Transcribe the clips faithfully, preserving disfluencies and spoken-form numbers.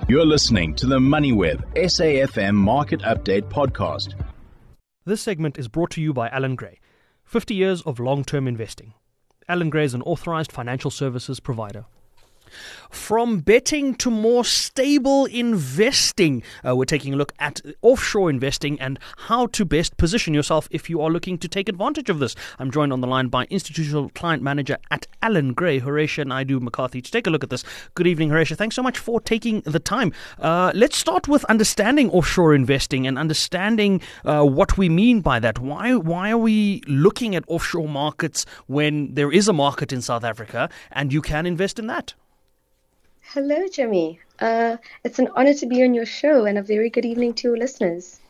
You're listening to the MoneyWeb S A F M Market Update podcast. This segment is brought to you by Allan Gray. fifty years of long-term investing. Allan Gray is an authorized financial services provider. From betting to more stable investing, uh, we're taking a look at offshore investing and how to best position yourself if you are looking to take advantage of this. I'm joined on the line by Institutional Client Manager at Allan Gray, Horatia Naidu McCarthy, to take a look at this. Good evening, Horatia. Thanks so much for taking the time. Uh, let's start with understanding offshore investing and understanding uh, what we mean by that. Why, why are we looking at offshore markets when there is a market in South Africa and you can invest in that? Hello, Jimmy. Uh, it's an honor to be on your show, and a very good evening to your listeners.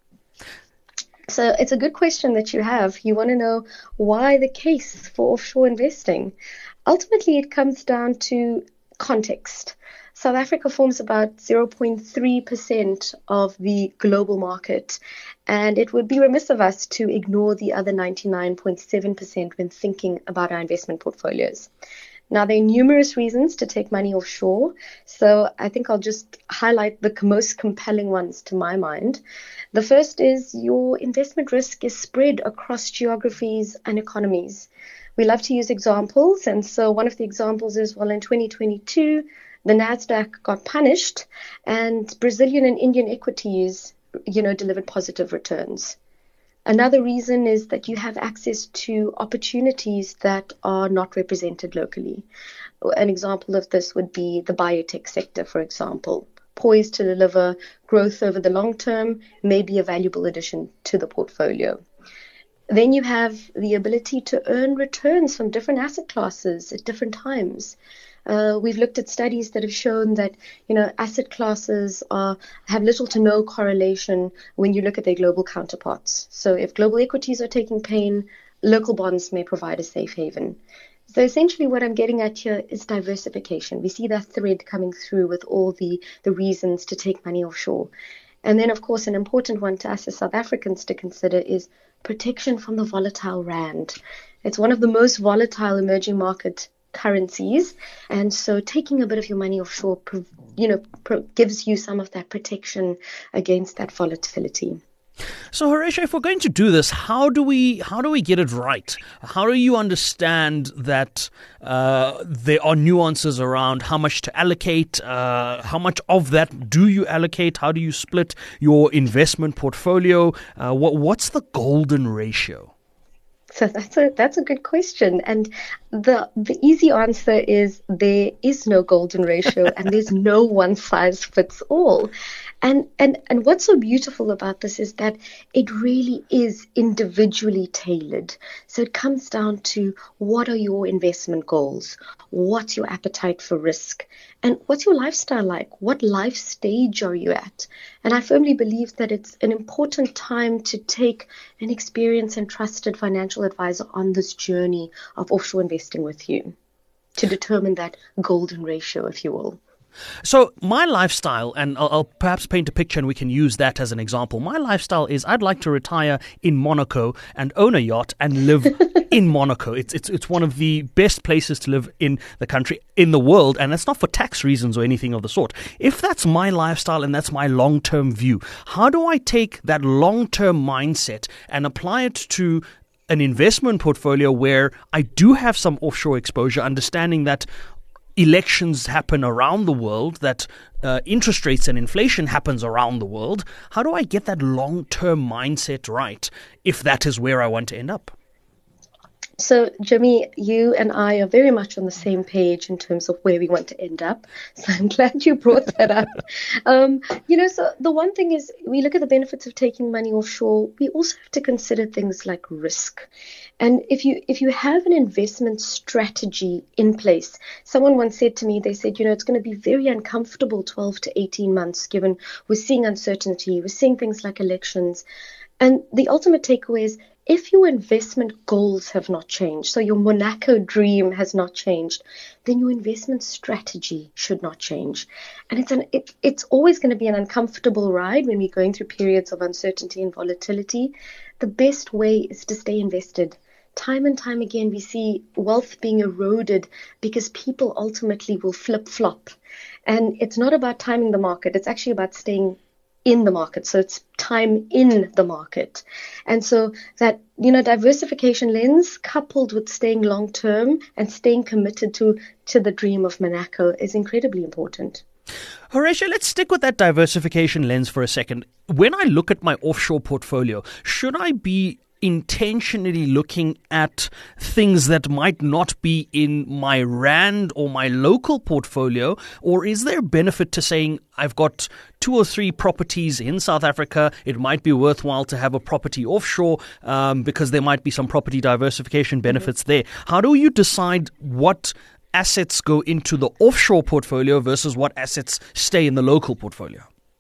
So it's a good question that you have. You want to know why the case for offshore investing. Ultimately, it comes down to context. South Africa forms about zero point three percent of the global market, and it would be remiss of us to ignore the other ninety-nine point seven percent when thinking about our investment portfolios. Now, there are numerous reasons to take money offshore, so I think I'll just highlight the most compelling ones to my mind. The first is your investment risk is spread across geographies and economies. We love to use examples, and so one of the examples is, well, in twenty twenty-two, the NASDAQ got punished, and Brazilian and Indian equities, you know, delivered positive returns. Another reason is that you have access to opportunities that are not represented locally. An example of this would be the biotech sector, for example. Poised to deliver growth over the long term, may be a valuable addition to the portfolio. Then you have the ability to earn returns from different asset classes at different times. Uh, we've looked at studies that have shown that, you know, asset classes are, have little to no correlation when you look at their global counterparts. So if global equities are taking pain, local bonds may provide a safe haven. So essentially what I'm getting at here is diversification. We see that thread coming through with all the, the reasons to take money offshore. And then, of course, an important one to us as South Africans to consider is protection from the volatile rand. It's one of the most volatile emerging market currencies, and so taking a bit of your money offshore, you know, gives you some of that protection against that volatility. So, Horatia, if we're going to do this, how do we how do we get it right? How do you understand that uh, there are nuances around how much to allocate? Uh, how much of that do you allocate? How do you split your investment portfolio? Uh, what what's the golden ratio? So that's a that's a good question, and the the easy answer is there is no golden ratio, and there's no one size fits all. And and and what's so beautiful about this is that it really is individually tailored. So it comes down to what are your investment goals, what's your appetite for risk, and what's your lifestyle like? What life stage are you at? And I firmly believe that it's an important time to take an experienced and trusted financial advisor on this journey of offshore investing with you to determine that golden ratio, if you will. So my lifestyle, and I'll, I'll perhaps paint a picture and we can use that as an example. My lifestyle is I'd like to retire in Monaco and own a yacht and live in Monaco. It's, it's, it's one of the best places to live in the country, in the world, and it's not for tax reasons or anything of the sort. If that's my lifestyle and that's my long-term view, how do I take that long-term mindset and apply it to an investment portfolio where I do have some offshore exposure, understanding that elections happen around the world, that uh, interest rates and inflation happens around the world? How do I get that long-term mindset right if that is where I want to end up? So, Jimmy, you and I are very much on the same page in terms of where we want to end up. So I'm glad you brought that up. Um, you know, so the one thing is we look at the benefits of taking money offshore. We also have to consider things like risk. And if you if you have an investment strategy in place, someone once said to me, they said, you know, it's going to be very uncomfortable twelve to eighteen months, given we're seeing uncertainty, we're seeing things like elections. And the ultimate takeaway is, if your investment goals have not changed, so your Monaco dream has not changed, then your investment strategy should not change. And it's an it, it's always going to be an uncomfortable ride when we're going through periods of uncertainty and volatility. The best way is to stay invested. Time and time again, we see wealth being eroded because people ultimately will flip-flop. And it's not about timing the market. It's actually about staying in the market. So it's time in the market. And so that, you know, diversification lens coupled with staying long term and staying committed to, to the dream of Monaco is incredibly important. Horatia, let's stick with that diversification lens for a second. When I look at my offshore portfolio, should I be intentionally looking at things that might not be in my rand or my local portfolio, or is there benefit to saying I've got two or three properties in South Africa, it might be worthwhile to have a property offshore um, because there might be some property diversification benefits mm-hmm. there? How do you decide what assets go into the offshore portfolio versus what assets stay in the local portfolio?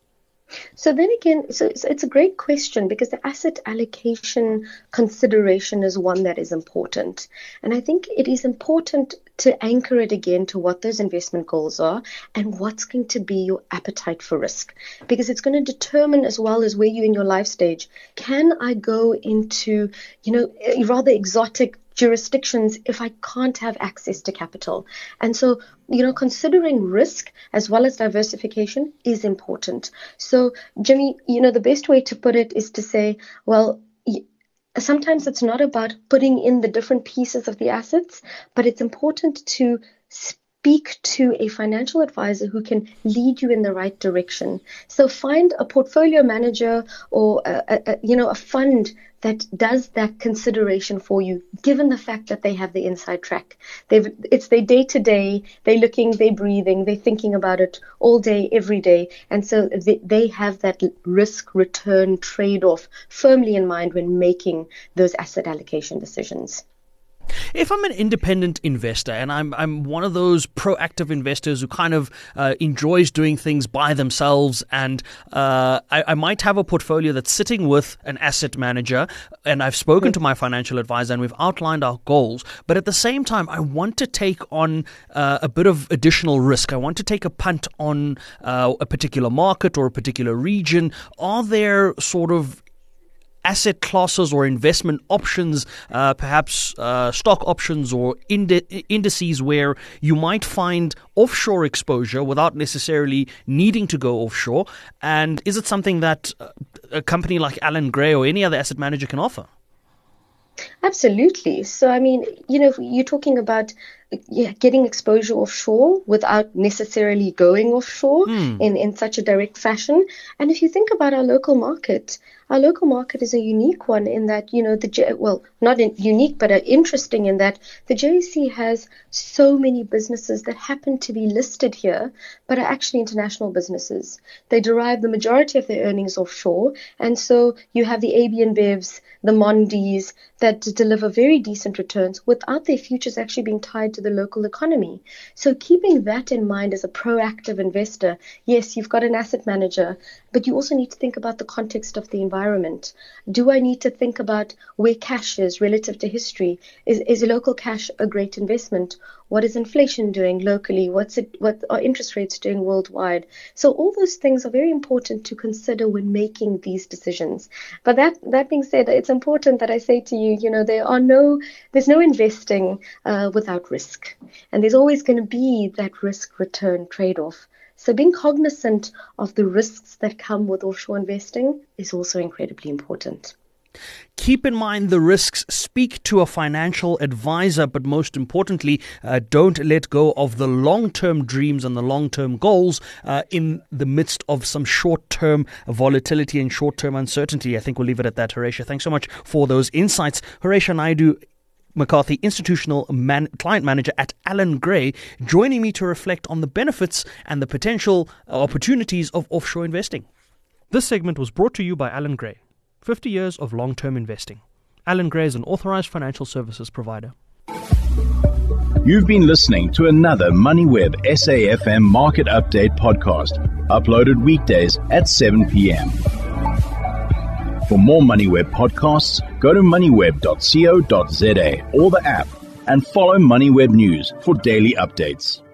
So then again, so, so it's a great question, because the asset allocation consideration is one that is important. And I think it is important to anchor it again to what those investment goals are and what's going to be your appetite for risk, because it's going to determine as well as where you're in your life stage. Can I go into, you know, rather exotic jurisdictions if I can't have access to capital? And so, you know, considering risk as well as diversification is important. So, Jimmy, you know, the best way to put it is to say, well, sometimes it's not about putting in the different pieces of the assets, but it's important to speak to a financial advisor who can lead you in the right direction. So find a portfolio manager or, a, a, a, you know, a fund that does that consideration for you, given the fact that they have the inside track. They've, it's their day-to-day, they're looking, they're breathing, they're thinking about it all day, every day. And so they, they have that risk-return trade-off firmly in mind when making those asset allocation decisions. If I'm an independent investor and I'm I'm one of those proactive investors who kind of uh, enjoys doing things by themselves, and uh, I, I might have a portfolio that's sitting with an asset manager, and I've spoken mm-hmm. to my financial advisor and we've outlined our goals, but at the same time I want to take on uh, a bit of additional risk. I want to take a punt on uh, a particular market or a particular region. Are there sort of asset classes or investment options, uh, perhaps uh, stock options or indi- indices where you might find offshore exposure without necessarily needing to go offshore? And is it something that a company like Allan Gray or any other asset manager can offer? Absolutely. So, I mean, you know, you're talking about yeah, getting exposure offshore without necessarily going offshore mm. in, in such a direct fashion. And if you think about our local market, our local market is a unique one in that, you know, the J- well, not in, unique, but uh, interesting in that the J S E has so many businesses that happen to be listed here, but are actually international businesses. They derive the majority of their earnings offshore. And so you have the A B N Bevs, the Mondis that deliver very decent returns without their futures actually being tied to the local economy. So keeping that in mind as a proactive investor, yes, you've got an asset manager, but you also need to think about the context of the environment. Do I need to think about where cash is relative to history? Is, is local cash a great investment? What is inflation doing locally? What's it, what are interest rates doing worldwide? So all those things are very important to consider when making these decisions. But that, that being said, it's important that I say to you, you know, there are no, there's no investing uh, without risk. And there's always going to be that risk-return trade-off. So being cognizant of the risks that come with offshore investing is also incredibly important. Keep in mind the risks, speak to a financial advisor, but most importantly, uh, don't let go of the long-term dreams and the long-term goals uh, in the midst of some short-term volatility and short-term uncertainty. I think we'll leave it at that, Horatia. Thanks so much for those insights. Horatia Naidu McCarthy, Institutional Man- Client Manager at Allan Gray, joining me to reflect on the benefits and the potential opportunities of offshore investing. This segment was brought to you by Allan Gray. fifty years of long-term investing. Allan Gray is an authorized financial services provider. You've been listening to another MoneyWeb S A F M Market Update podcast, uploaded weekdays at seven p.m. For more MoneyWeb podcasts, go to moneyweb dot co dot za or the app and follow MoneyWeb News for daily updates.